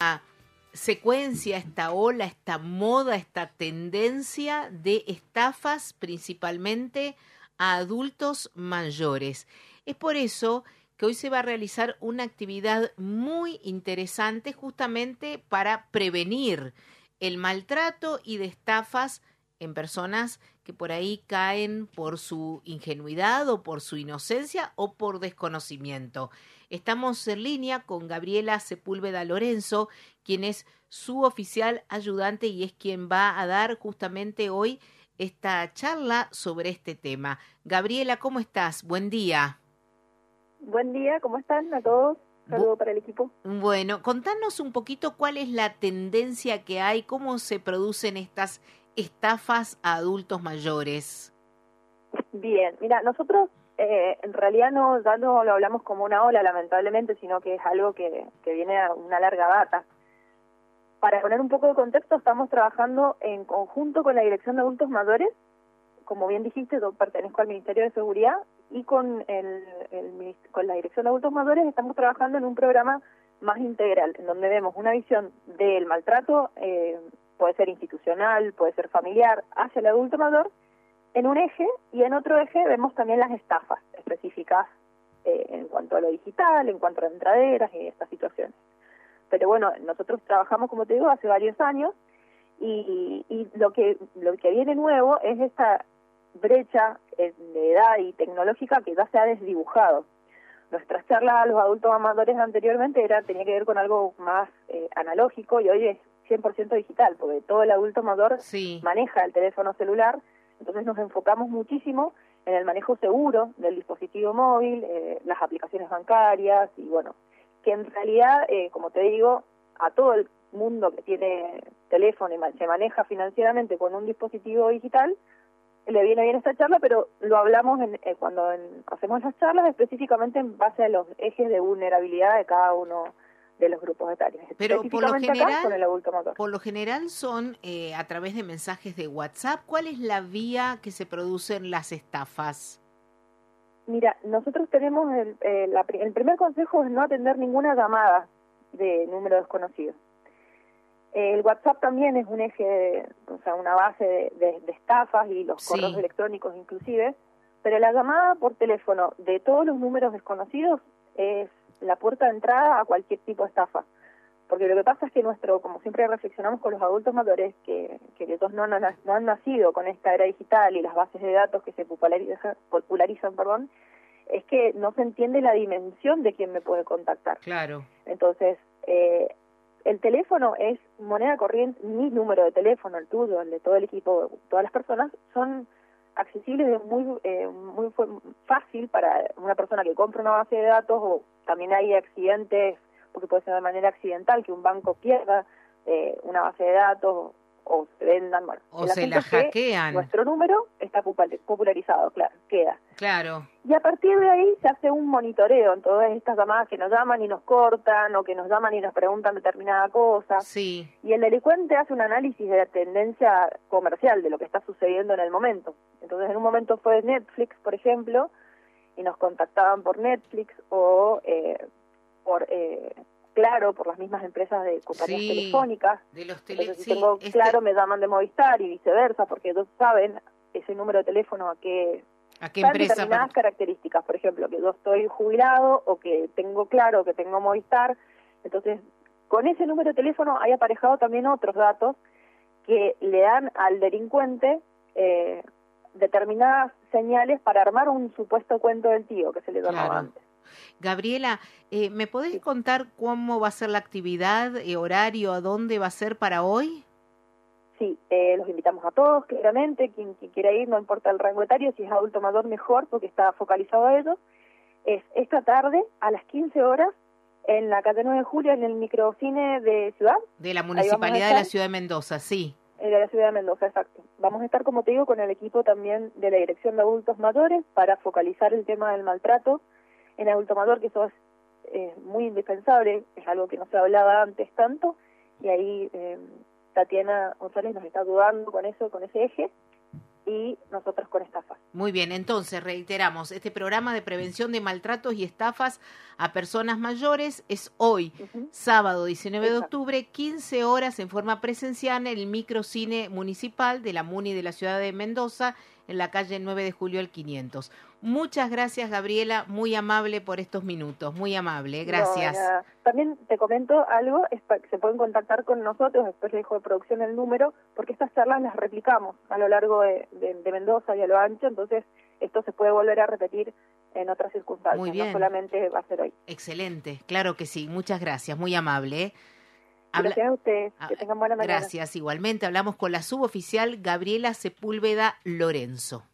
secuencia, esta ola, esta moda, esta tendencia de estafas principalmente a adultos mayores. Es por eso que hoy se va a realizar una actividad muy interesante justamente para prevenir el maltrato y de estafas en personas que por ahí caen por su ingenuidad o por su inocencia o por desconocimiento. Estamos en línea con Gabriela Sepúlveda Lorenzo, quien es su oficial ayudante y es quien va a dar justamente hoy esta charla sobre este tema. Gabriela, ¿cómo estás? Buen día. Buen día, ¿cómo están a todos? Saludo para el equipo. Bueno, contanos un poquito cuál es la tendencia que hay, cómo se producen estas estafas a adultos mayores. Bien, mira, nosotros en realidad ya no lo hablamos como una ola, lamentablemente, sino que es algo que viene a una larga data. Para poner un poco de contexto, estamos trabajando en conjunto con la Dirección de Adultos Mayores. Como bien dijiste, yo pertenezco al Ministerio de Seguridad y con la Dirección de Adultos Mayores estamos trabajando en un programa más integral, en donde vemos una visión del maltrato, puede ser institucional, puede ser familiar, hacia el adulto mayor, en un eje, y en otro eje vemos también las estafas específicas en cuanto a lo digital, en cuanto a entraderas y estas situaciones. Pero bueno, nosotros trabajamos, como te digo, hace varios años, y lo que viene nuevo es esta brecha de edad y tecnológica que ya se ha desdibujado. Nuestras charlas a los adultos amadores anteriormente tenía que ver con algo más analógico, y hoy es 100% digital, porque todo el adulto mayor maneja el teléfono celular. Entonces nos enfocamos muchísimo en el manejo seguro del dispositivo móvil, las aplicaciones bancarias, y bueno, que en realidad, como te digo, a todo el mundo que tiene teléfono y se maneja financieramente con un dispositivo digital, le viene bien esta charla, pero lo hablamos cuando hacemos las charlas específicamente en base a los ejes de vulnerabilidad de cada uno de los grupos etarios. Pero por lo general, acá, con el adulto mayor. Por lo general son a través de mensajes de WhatsApp. ¿Cuál es la vía que se producen las estafas? Mira, nosotros tenemos el primer consejo es no atender ninguna llamada de número desconocido. El WhatsApp también es un eje, o sea, una base de estafas, y los correos electrónicos inclusive, pero la llamada por teléfono de todos los números desconocidos es la puerta de entrada a cualquier tipo de estafa. Porque lo que pasa es que como siempre reflexionamos con los adultos mayores, que ellos no han nacido con esta era digital y las bases de datos que se popularizan, es que no se entiende la dimensión de quién me puede contactar. Claro. Entonces, el teléfono es moneda corriente, mi número de teléfono, el tuyo, el de todo el equipo, todas las personas, son accesibles de muy fácil para una persona que compra una base de datos, o también hay accidentes, porque puede ser de manera accidental que un banco pierda una base de datos o se vendan, bueno. O se la hackean. Nuestro número está popularizado, claro, queda. Claro. Y a partir de ahí se hace un monitoreo en todas estas llamadas que nos llaman y nos cortan, o que nos llaman y nos preguntan determinada cosa. Sí. Y el delincuente hace un análisis de la tendencia comercial, de lo que está sucediendo en el momento. Entonces, en un momento fue Netflix, por ejemplo, y nos contactaban por Netflix o por Claro, por las mismas empresas de compañías telefónicas. De los Entonces, si tengo Claro, me llaman de Movistar y viceversa, porque ellos saben ese número de teléfono a qué empresa, determinadas características, por ejemplo, que yo estoy jubilado, o que tengo Claro, que tengo Movistar. Entonces, con ese número de teléfono hay aparejado también otros datos que le dan al delincuente determinadas señales para armar un supuesto cuento del tío, que se le llamaba antes. Gabriela, ¿me podés contar cómo va a ser la actividad, horario, a dónde va a ser para hoy? Sí, los invitamos a todos, claramente. Quien quiera ir, no importa el rango etario, si es adulto mayor mejor, porque está focalizado a ellos. Es esta tarde a las 15 horas en la calle 9 de Julio, en el microcine de Ciudad. De la Municipalidad de la Ciudad de Mendoza, sí. De la Ciudad de Mendoza, exacto. Vamos a estar, como te digo, con el equipo también de la Dirección de Adultos Mayores para focalizar el tema del maltrato en adulto mayor, que eso es muy indispensable, es algo que no se hablaba antes tanto, y ahí Tatiana González nos está ayudando con eso, con ese eje. y nosotros con estafas. Muy bien, entonces reiteramos, este programa de prevención de maltratos y estafas a personas mayores es hoy, sábado 19 de octubre, 15 horas en forma presencial en el microcine municipal de la MUNI de la ciudad de Mendoza, en la calle 9 de julio al 500. Muchas gracias, Gabriela, muy amable por estos minutos, muy amable, gracias. No, también te comento algo, se pueden contactar con nosotros, después le dejo de producción el número, porque estas charlas las replicamos a lo largo de Mendoza y a lo ancho, entonces esto se puede volver a repetir en otras circunstancias, muy bien. No solamente va a ser hoy. Excelente, claro que sí, muchas gracias, muy amable. Gracias a ustedes, que tengan buena mañana. Gracias, igualmente hablamos con la suboficial Gabriela Sepúlveda Lorenzo.